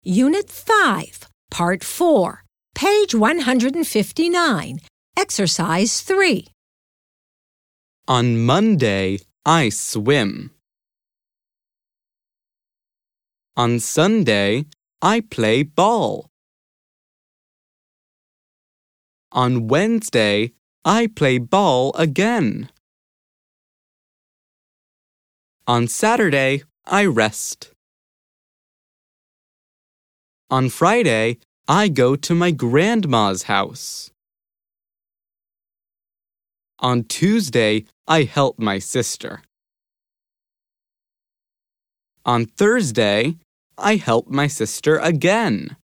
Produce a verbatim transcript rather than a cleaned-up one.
Unit five, Part four, page one hundred fifty-nine, Exercise three. On Monday, I swim. On Sunday, I play ball. On Wednesday, I play ball again. On Saturday, I rest. On Friday, I go to my grandma's house. On Tuesday, I help my sister. On Thursday, I help my sister again.